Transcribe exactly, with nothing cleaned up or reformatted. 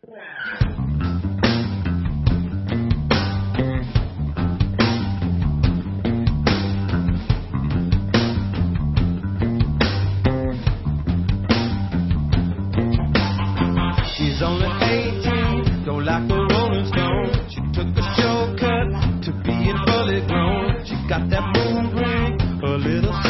She's only eighteen, don't like the Rolling Stones. She took the shortcut to being fully grown. She got that moon ring, a little